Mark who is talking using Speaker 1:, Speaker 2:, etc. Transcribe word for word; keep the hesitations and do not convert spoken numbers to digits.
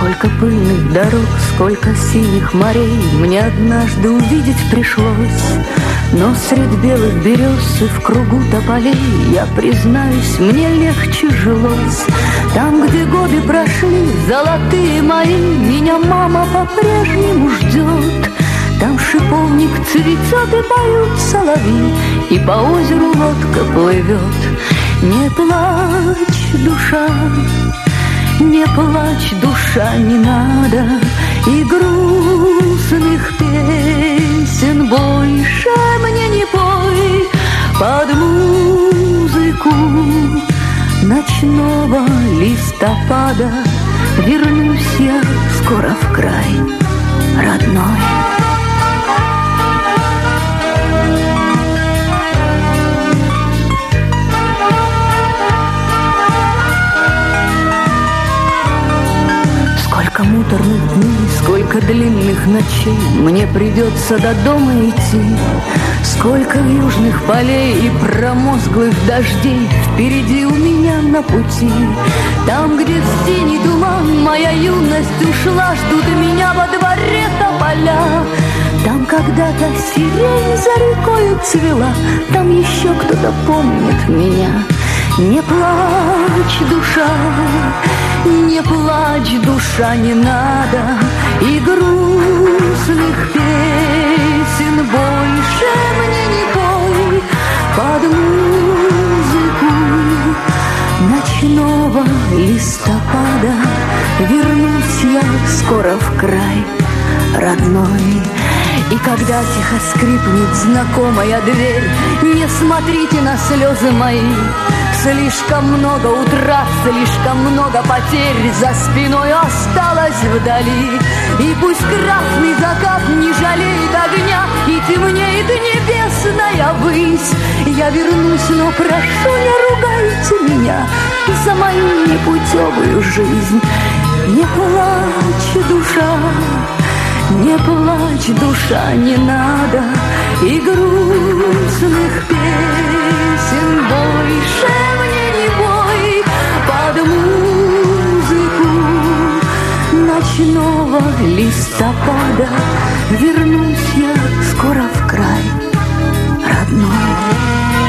Speaker 1: Сколько пыльных дорог, сколько синих морей мне однажды увидеть пришлось. Но средь белых берез и в кругу тополей, я признаюсь, мне легче жилось. Там, где годы прошли, золотые мои, меня мама по-прежнему ждет. Там шиповник цветет и поют соловьи, и по озеру лодка плывет. Не плачь, душа, не плачь, душа, не надо и грустных песен больше мне не пой. Под музыку ночного листопада вернусь я скоро в край родной. Сколько муторных дней, сколько длинных ночей мне придется до дома идти. Сколько южных полей и промозглых дождей впереди у меня на пути. Там, где в синий туман моя юность ушла, ждут меня во дворе тополя. Там когда-то сирень за рекою цвела, там еще кто-то помнит меня. Не плачь, душа, не плачь, душа, не надо и грустных песен больше мне не пой. Под музыку ночного листопада вернусь я скоро в край родной. И когда тихо скрипнет знакомая дверь, не смотрите на слезы мои. Слишком много утрат, слишком много потерь за спиной осталось вдали. И пусть красный закат не жалеет огня, и темнеет небесная высь. Я вернусь, но прошу, не ругайте меня за мою непутевую жизнь. Не плачь, душа, не плачь, душа, не надо и грустных песен больше мне не бой. Под музыку ночного листопада вернусь я скоро в край родной.